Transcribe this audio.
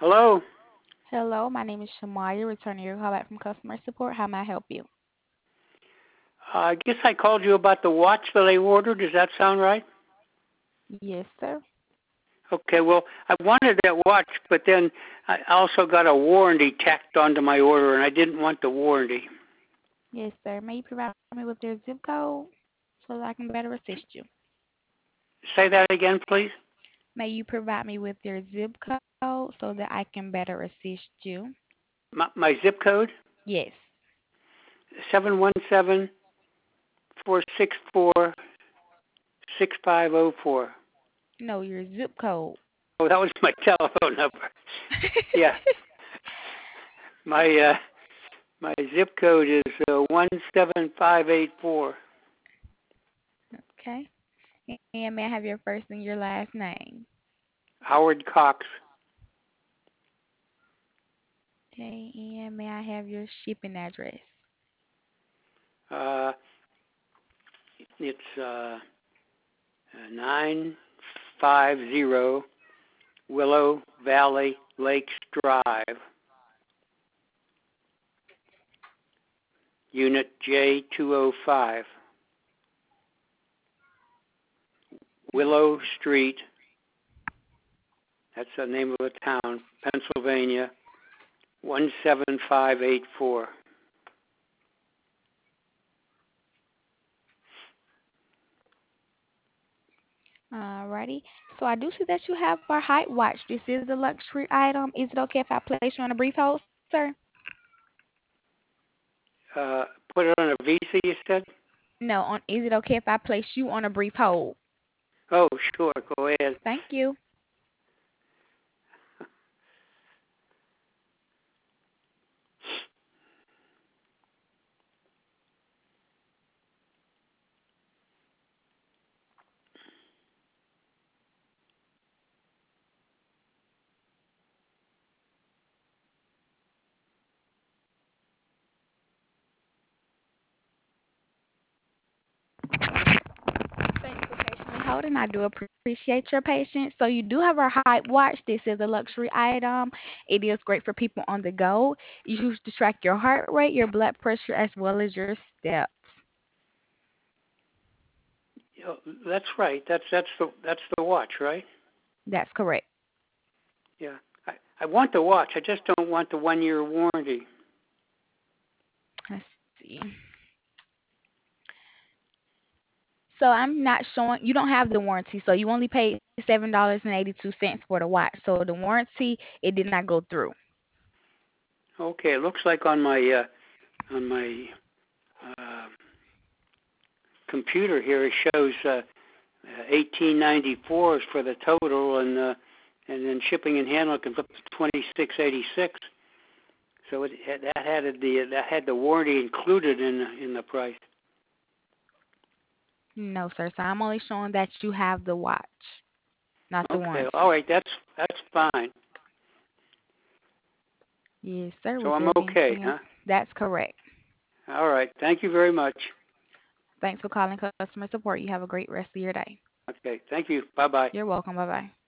Hello. Hello, my name is Shamaya, returning your call back from customer support. How may I help you? I guess I called you about the watch that I ordered. Does that sound right? Yes, sir. Okay, well, I wanted that watch, but then I also got a warranty tacked onto my order, and I didn't want the warranty. Yes, sir. May you provide me with your zip code so that I can better assist you? Say that again, please. May you provide me with your zip code so that I can better assist you? My zip code, Yes. 717-464-6504. No, your zip code. Oh, that was my telephone number. Yeah, my zip code is 17584. Okay. And may I have your first and your last name? Howard Cox. Okay. And may I have your shipping address? Uh, it's 950 Willow Valley Lakes Drive, Unit J205, Willow Street. That's the name of the town, Pennsylvania, 17584. Alrighty. So I do see that you have our height watch. This is a luxury item. Is it okay if I place you on a brief hold, sir? Uh, Put it on a Visa, you said? No, is it okay if I place you on a brief hold? Oh, sure, go ahead. Thank you. Thanks for patiently holding. I do appreciate your patience. So you do have our height watch. This is a luxury item. It is great for people on the go. You use to track your heart rate, your blood pressure, as well as your steps. Oh, that's right. That's the watch, right? That's correct. Yeah. I want the watch. I just don't want the 1-year warranty. Let's see. So I'm not showing you don't have the warranty, so you only paid $7.82 for the watch. So the warranty it did not go through. Okay, it looks like on my uh, computer here it shows 1894 is for the total, and then shipping and handling comes up to 2686. So that had the warranty included in the price. No, sir. So I'm only showing that you have the watch, not the Okay, all warranty. right, that's fine. Yes, sir. So Was I'm there okay, anything else? huh? That's correct. All right, thank you very much. Thanks for calling customer support. You have a great rest of your day. Okay, thank you. Bye bye. You're welcome. Bye bye.